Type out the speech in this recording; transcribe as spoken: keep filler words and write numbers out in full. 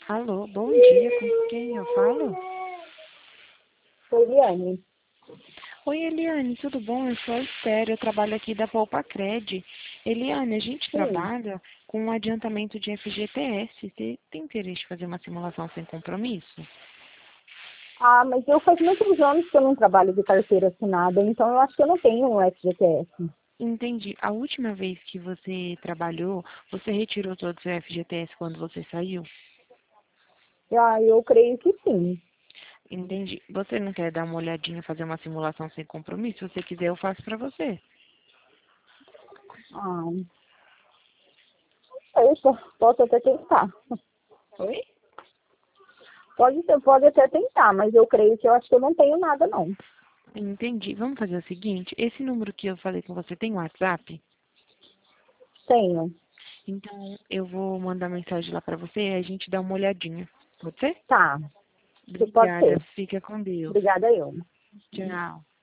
Alô, bom dia, com quem eu falo? Oi, Eliane. Oi, Eliane, tudo bom? Eu sou a Esther, eu trabalho aqui da Poupa Cred. Eliane, a gente Sim. trabalha com um adiantamento de F G T S. Você tem interesse em fazer uma simulação sem compromisso? Ah, mas eu faz muitos anos que eu não trabalho de carteira assinada, então eu acho que eu não tenho um F G T S. Entendi. A última vez que você trabalhou, você retirou todo o seu F G T S quando você saiu? Ah, eu creio que sim. Entendi. Você não quer dar uma olhadinha, fazer uma simulação sem compromisso? Se você quiser, eu faço pra você. Ah, não sei, po- posso até tentar. Oi? Pode ser, pode até tentar, mas eu creio que eu acho que eu não tenho nada, não. Entendi. Vamos fazer o seguinte, esse número que eu falei com você tem WhatsApp? Tenho. Então, eu vou mandar mensagem lá pra você e a gente dá uma olhadinha. Pode ser? Tá, isso pode Obrigada. ser. Fica com Deus. Obrigada eu. Tchau.